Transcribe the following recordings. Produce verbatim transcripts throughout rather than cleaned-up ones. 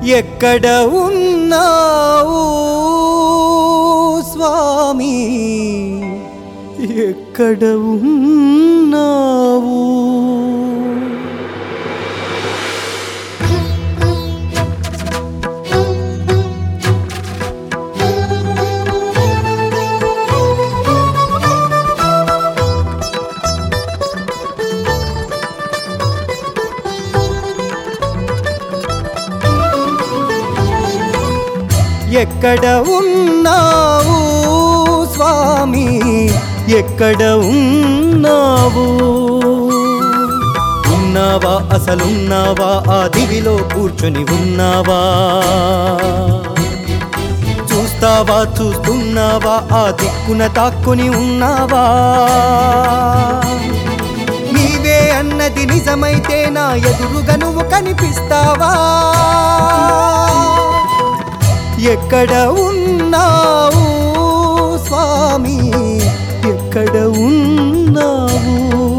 ఎక్కడ ఉన్నావు స్వామి, ఎక్కడ ఉన్నావు? ఎక్కడ ఉన్నావు స్వామి, ఎక్కడ ఉన్నావు? ఉన్నావా అసలున్నావా, ఆ దివిలో కూర్చొని ఉన్నావా? చూస్తావా చూస్తున్నావా, ఆ దిక్కున తాక్కుని ఉన్నావా? నీవే అన్నది నిజమైతే నా ఎదురుగా నువ్వు కనిపిస్తావా? ఎక్కడ ఉన్నావు స్వామి, ఎక్కడ ఉన్నావు?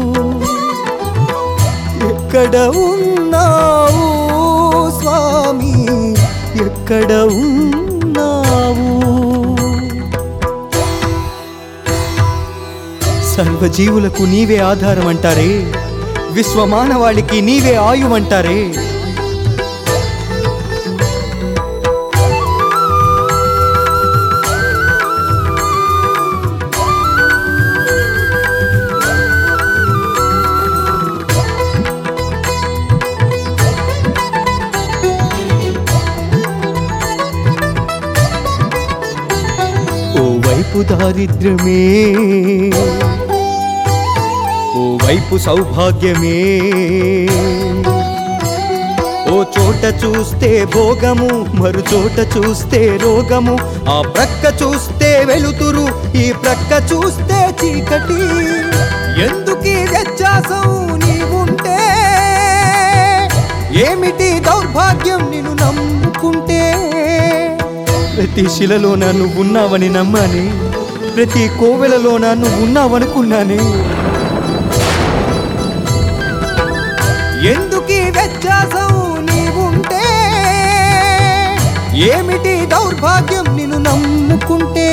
ఎక్కడ ఉన్నావు స్వామి, ఎక్కడ ఉన్నావు? సర్వజీవులకు నీవే ఆధారం అంటారే, విశ్వమానవాళికి నీవే ఆయువంటారే. ఓవైపు దారిద్ర్యమే, ఓవైపు సౌభాగ్యమే, ఓ చోట చూస్తే భోగము, మరు చోట చూస్తే రోగము, ఆ ప్రక్క చూస్తే వెలుతురు, ఈ ప్రక్క చూస్తే చీకటి. ఎందుకీ వ్యత్యాసం నీవుంటే, ఏమిటి దౌర్భాగ్యం నిన్ను నమ్ముకుంటే? ప్రతి శిలలోన నువ్వున్నావని నమ్మానే, ప్రతి కోవెలలోన నువ్వున్నావనుకున్నానే. ఎందుకీ వ్యత్యాసం నీవుంటే, ఏమిటి దౌర్భాగ్యం నిన్ను నమ్ముకుంటే?